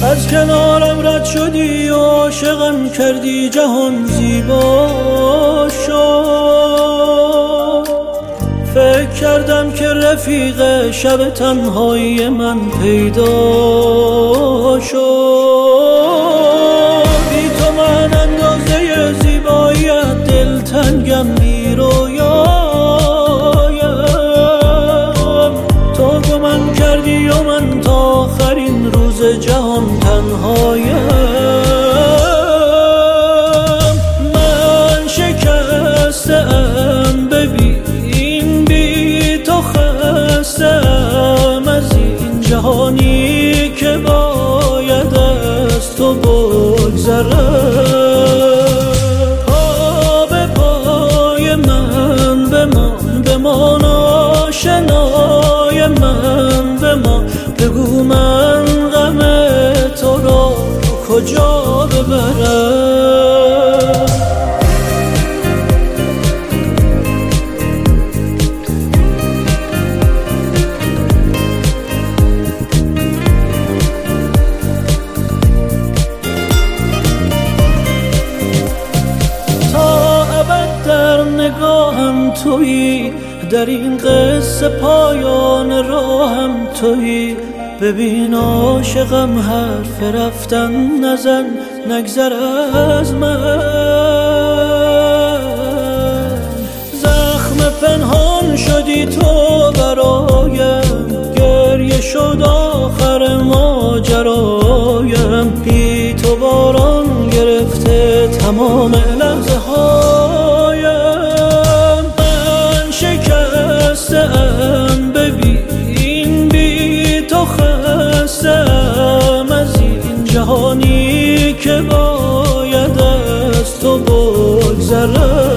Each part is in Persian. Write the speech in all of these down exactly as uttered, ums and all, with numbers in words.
از کنارم رد شدی و عاشقم کردی جهان زیبا شد. فکر کردم که رفیق شب تنهایی من پیدا شد. بی تو من اندازه زیباییت دلتنگم بی رویایم. تو گمم کردی و من تا آخرین روز جهان تنهایم. من شکسته‌ام ببین بی تو خسته‌ام از این جهانی که باید از تو بگذره. پا به پای من بمان بمان آشنای من بمان. بگو من غم تو را کجا ببرم. تا ابد در نگاهم تویی، در این قصه پایان راهم تویی. ببین عاشقم حرف رفتن نزن، نگذر از من. زخم پنهان شدی تو برایم، گریه شد آخر ماجرایم. بی تو باران گرفته تمام لحظه هایم. من شکسته‌ام ببین بی تو خسته‌ام از این جهانی که باید از تو بگذره.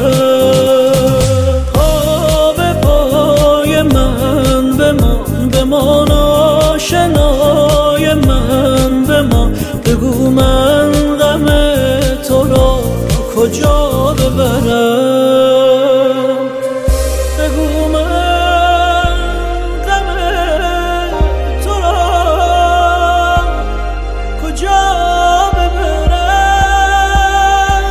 پا به پای من بمان بمان آشنای من بمان. بگو من غم تو را کجا ببرم. بگو من غم تو را کجا ببرم.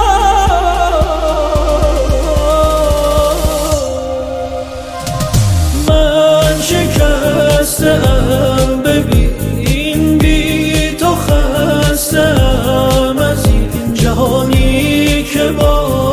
من شکسته‌ام ببین بی تو خسته‌ام از این جهانی که با